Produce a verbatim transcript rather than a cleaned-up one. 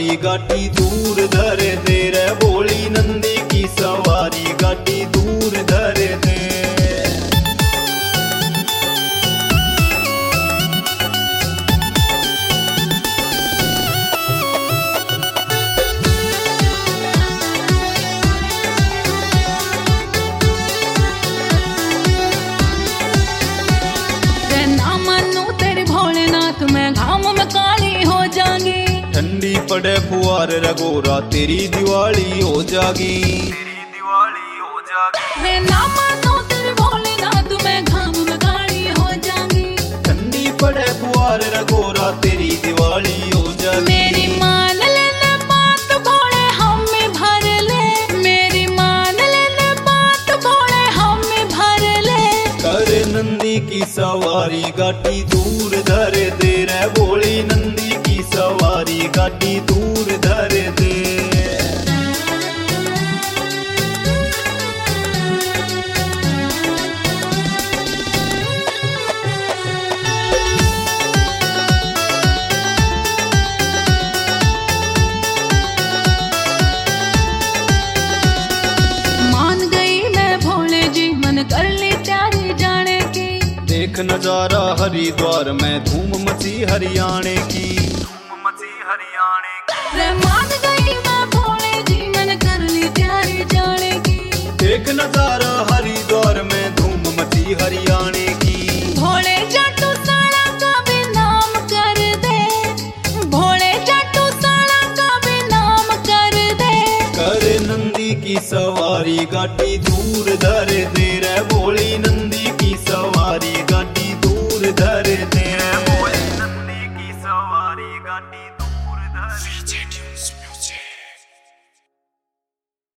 सवारी गाटी दूर धरे दे रे, भोली नंदी की सवारी गाटी दूर धरे दे। मैं घाम में काली हो जाऊंगी, ठंडी पड़े फुआर रगोरा तेरी दिवाली हो जागी, तेरी दिवाली हो जागी। मैं ना मानो तेरे भोलेनाथ, मैं घाम में काली हो जाऊंगी, ठंडी पड़े फुआर रगोरा तेरी दिवाली हो जागी। मेरी मान लेने बात भोले हमें भर ले, मेरी मान लेने बात भोले हमें भर ले। कर नंदी की सवारी गाटी दूर धरे दे रे, भोली नंदी की सवारी गाटी दूर धरे दे। मान गई मैं भोले जी, मन कर ली तैयारी जाने की, देख नजारा हरिद्वार में धूम मची हरियाणे की, धूम मची हरियाणे की। रे मान गई मैं भोले जी, मन कर ली तैयारी जाने की, देख नजारा हरिद्वार में धूम मची हरियाणे की। भोले जाटू साला का भी नाम कर दे, भोले जाटू साला का भी नाम कर दे। कर नंदी की सवारी गाटी दूर धरे दे रे, भोली नंदी की सवारी गाटी दूर धरे दे रे, भोली नंदी की सवारी गाटी